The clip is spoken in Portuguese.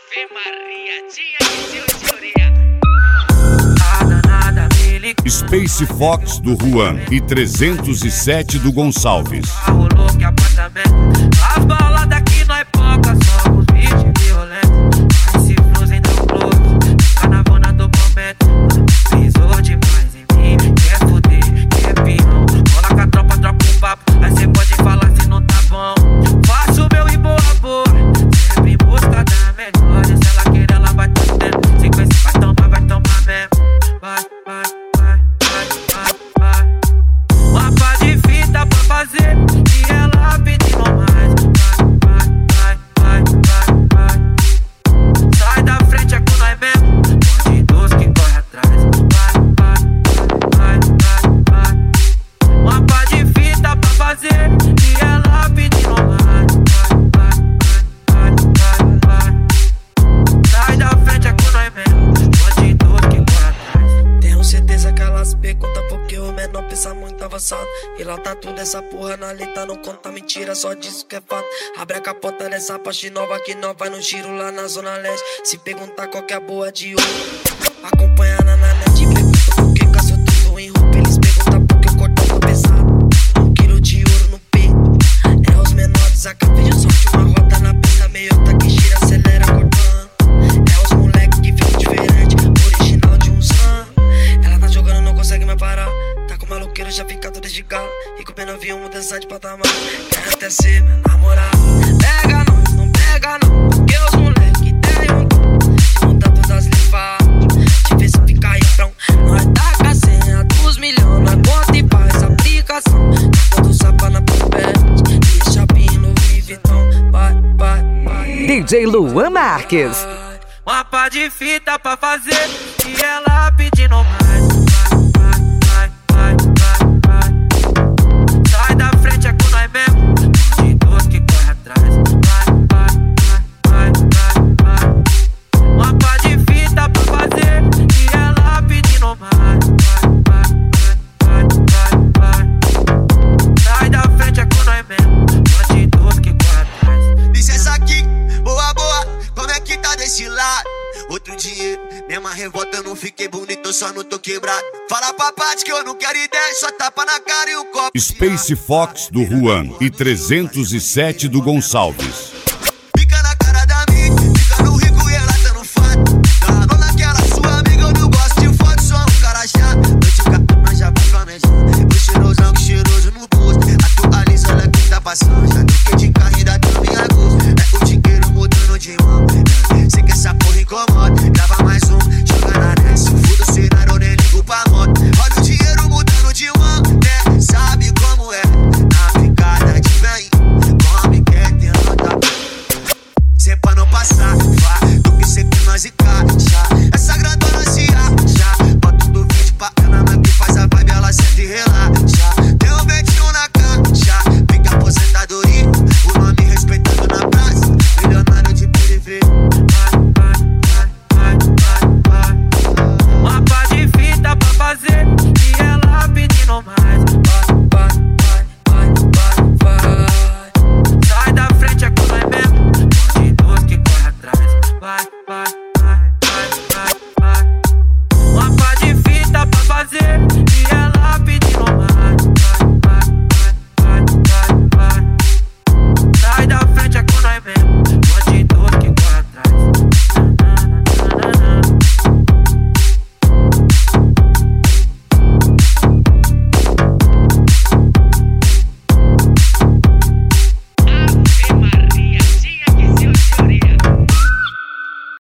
Ave Maria, tinha que ser o Tioria. Space Fox do Juan e 307 do Gonçalves. As baladas aqui nós poca, somos bichos violentos. Esse flows ainda close, caravana do momento. Pisou demais em mim, quer foder, quer pião. Rola com a tropa, troca um papo, aí cê pode falar se não tá bom. Faço o meu e boa, sempre em busca da melhor. E se ela querer, ela vai tendo. Sequência vai tomar mesmo. Vai. Uma pá de fita pra fazer e ela pedindo mais. Vai. Sai da frente, é com nós mesmo. Bandidos que corre atrás. Vai. Uma pá de fita pra fazer e ela pedindo mais. Vai. Sai da frente, é com nós mesmo. Bandidos que corre atrás. Tenho certeza que elas perguntam porque o menor pensa muito avançado. E lá tá tudo essa porra na letra, não conta mentira, só disso que é fato. Abre a capota dessa parte nova que nós vai no giro lá na zona leste. Se perguntar qual que é a boa de ouro, acompanha na net. Pergunta por que caso eu tô em roupa. Eles perguntam por que o cordão tá pesado. 1 quilo de ouro no peito. É os menores, a cabeça solte uma roda na pista. Meiota que gira, acelera cortando. É os moleque que fica diferente, original de uns anos. Ela tá jogando, não consegue mais parar. Tá com o maloqueiro, já fica todo de galo. E com o pé no avião, mudança de patamar. Quer até ser minha namorada. Pega nós, não pega não, porque os moleque tem um dom de montar todas as lifadas, de ver se fica refrão. Nós taca a senha dos milhões, nós conta e faz aplicação. Todo sapa na papete, e shopping no Louis Vuitton. Vai. DJ Luan Marques. Uma pá de fita pra fazer e ela pedindo mais. Vai. Sai da frente, é com nós mesmo. Bandidos que corre atrás. Vai. Uma pá de fita pra fazer e ela pedindo mais. Vai. Sai da frente, é com nós mesmo. Bandidos que corre atrás. Licença aqui, boa, como é que tá desse lado? Outro dinheiro, mesma revolta, eu não fiquei bonito, eu só não tô quebrado. Fala pra parte que eu não quero ideia, só tapa na cara e um copo. Space Fox do Juan e 307 do Gonçalves.